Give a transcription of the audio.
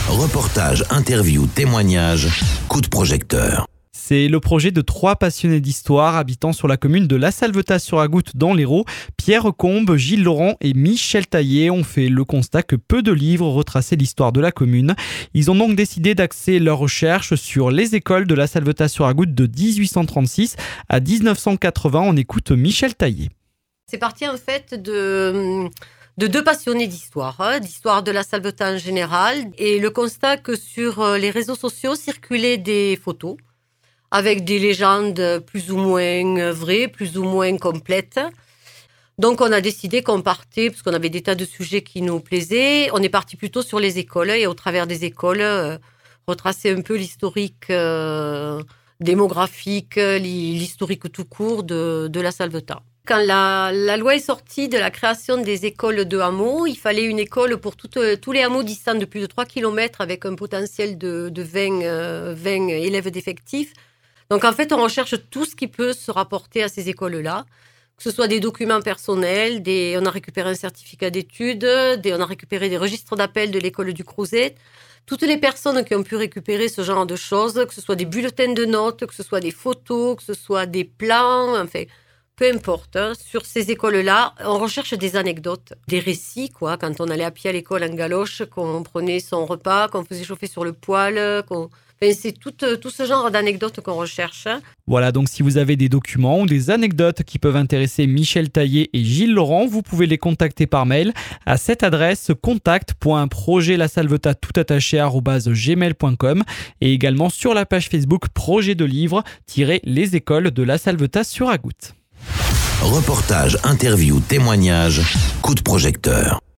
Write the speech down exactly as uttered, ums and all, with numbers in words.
Reportage, interview, témoignage, coup de projecteur. C'est le projet de trois passionnés d'histoire habitant sur la commune de La Salvetat-sur-Agoutte dans l'Hérault. Pierre Combe, Gilles Laurent et Michel Taillé ont fait le constat que peu de livres retraçaient l'histoire de la commune. Ils ont donc décidé d'axer leurs recherches sur les écoles de La Salvetat-sur-Agoutte de dix-huit cent trente-six à dix-neuf cent quatre-vingts. On écoute Michel Taillé. C'est parti en fait de... de deux passionnés d'histoire, hein, d'histoire de la Salvetat en général, et le constat que sur les réseaux sociaux circulaient des photos avec des légendes plus ou moins vraies, plus ou moins complètes. Donc on a décidé qu'on partait, parce qu'on avait des tas de sujets qui nous plaisaient, on est parti plutôt sur les écoles, et au travers des écoles, euh, retracer un peu l'historique euh, démographique, l'historique tout court de, de la Salvetat. Quand la, la loi est sortie de la création des écoles de hameaux, il fallait une école pour toutes, tous les hameaux distants de plus de trois kilomètres avec un potentiel de, de vingt, euh, vingt élèves d'effectifs. Donc en fait, on recherche tout ce qui peut se rapporter à ces écoles-là, que ce soit des documents personnels, des, on a récupéré un certificat d'études, des, on a récupéré des registres d'appel de l'école du Crozet. Toutes les personnes qui ont pu récupérer ce genre de choses, que ce soit des bulletins de notes, que ce soit des photos, que ce soit des plans, enfin... peu importe, hein, sur ces écoles-là, on recherche des anecdotes, des récits, quoi. Quand on allait à pied à l'école en galoche, qu'on prenait son repas, qu'on faisait chauffer sur le poêle, qu'on... Enfin, c'est tout, tout ce genre d'anecdotes qu'on recherche. Voilà, donc si vous avez des documents ou des anecdotes qui peuvent intéresser Michel Taillé et Gilles Laurent, vous pouvez les contacter par mail à cette adresse contact point projet la salvetat tout attaché arobase gmail point com et également sur la page Facebook Projet de livre les écoles de La Salvetat-sur-Agoutte. Reportage, interview, témoignage, coup de projecteur.